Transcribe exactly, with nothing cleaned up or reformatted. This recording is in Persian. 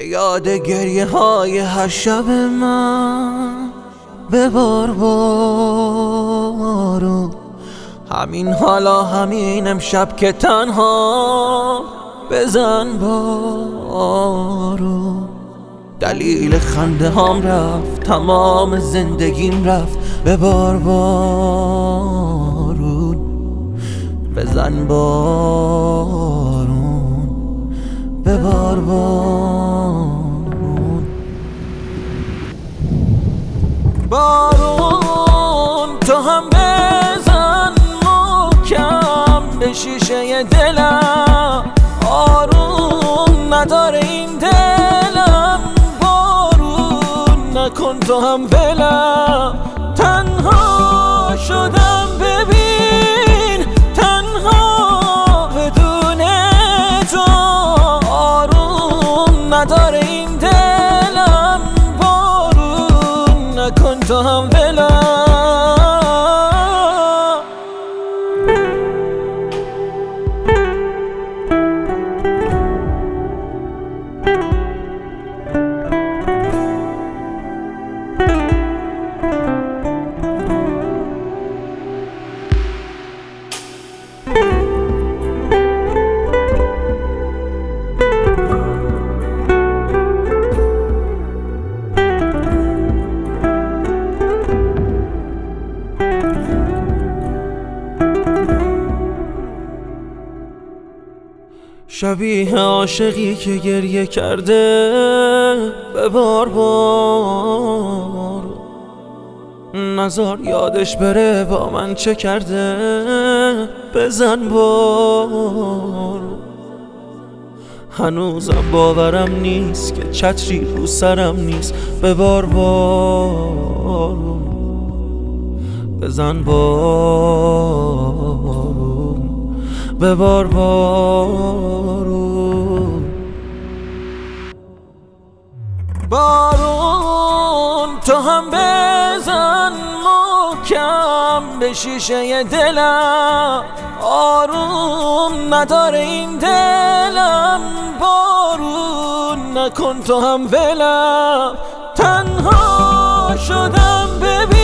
یاد گریه های هر شب من ببار بارون. همین حالا همین امشب که تنها بزن بارون. دلیل خنده هام رفت، تمام زندگیم رفت، ببار بارون. بزن بارون، ببار بارون. بارون تو هم بزن محکم به شیشه دلم. آروم نداره این دلم، بارون نکن تو هم ولم. تنها شدم ببین، تنها بدون تو. آروم نداره این دلم، بارون نکن تو هم ولم. شبیه عاشقی که گریه کرده، ببار بار. نزار یادش بره با من چه کرده، بزن بار. هنوزم باورم نیست که چتری رو سرم نیست، ببار بار. بزن بار، ببار بارون. بارون تو هم بزن محکم به شیشه دلم. آروم نداره این دلم، بارون نکن تو هم ولم. تنها شدم ببین،